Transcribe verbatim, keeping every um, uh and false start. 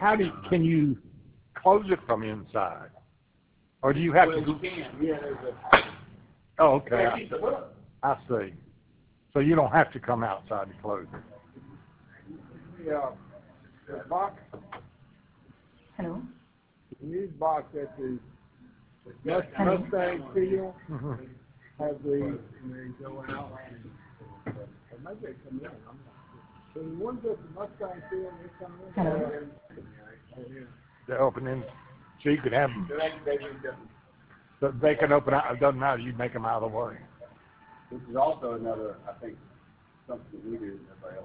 how do you, can you close it from inside? Or do you have well, to? you can. Yeah, there's a. Oh, okay. Yeah, keep the hook. I see. So you don't have to come outside to close it. The, uh, the box, Hello? the news box at the Must- Hello? Mustang Field Mhm. has the, go out and, or maybe they come in, I'm not sure. So the ones at the Mustang Field, they come in. Hello? Oh, yeah. The opening, so you could have them. So they, they do different. So they can open out. It doesn't matter. You make them out of the way. Which is also another, I think, something that we do.